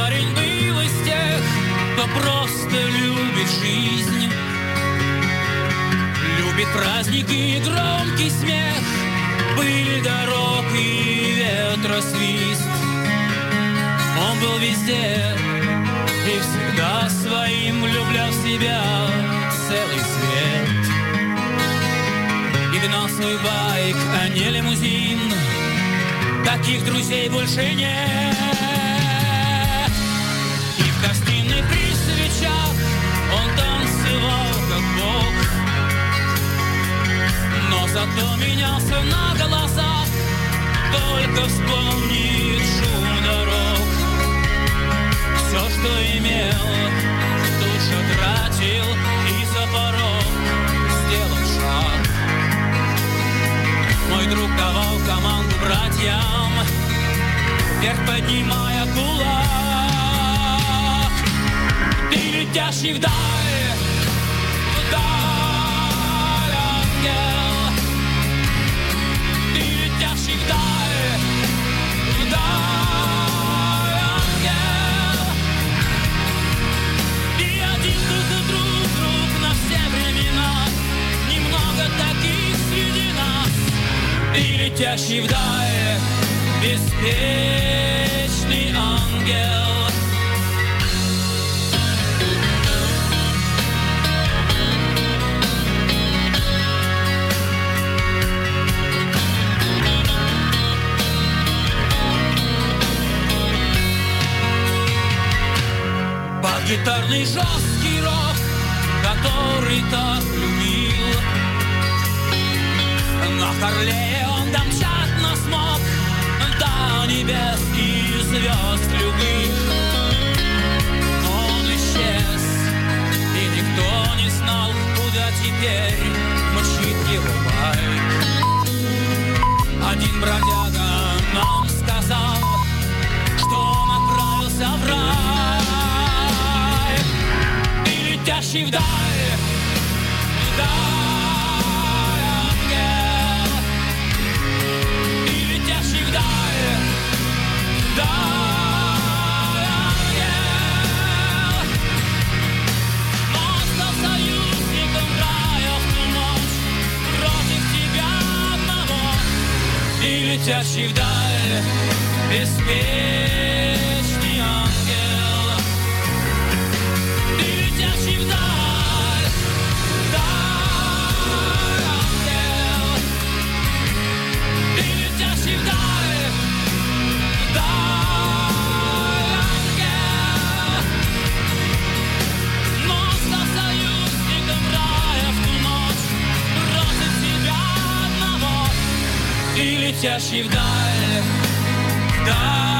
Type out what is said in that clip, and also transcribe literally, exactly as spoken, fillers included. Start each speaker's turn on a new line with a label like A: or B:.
A: парень был из тех, кто просто любит жизнь, любит праздники и громкий смех, пыль дорог и ветросвист. Он был везде и всегда своим влюблял в себя целый свет. И гнал свой байк, а не лимузин. Таких друзей больше нет. И в гостиной при свечах он танцевал как бог, но зато менялся на глазах, только вспомнит шум дорог. Все, что имел, тут же тратил и за порог сделал шаг. Мой друг давал команду братьям, вверх поднимая кулак. Ты летящий вдаль, вдаль, ангел. Ты летящий вдаль, вдаль, ангел. И один друг, друг, друг на все времена, немного таких среди нас. Ты летящий вдаль, беспечный ангел. Под гитарный жесткий рок, который так любил, на Харлее он домчать нас мог до небес и звезд любых. Он исчез, и никто не знал, куда теперь мчит его байк. Один бродяга нам сказал, что он отправился в рай. Ты летящий вдаль, вдаль. Летящий вдаль, беспечный ангел. Ты летящий вдаль, вдаль, ангел. Ты летящий вдаль, вдаль, ангел. Но стал союзником рая в ту ночь против себя одного. Ты летящий вдаль, вдаль.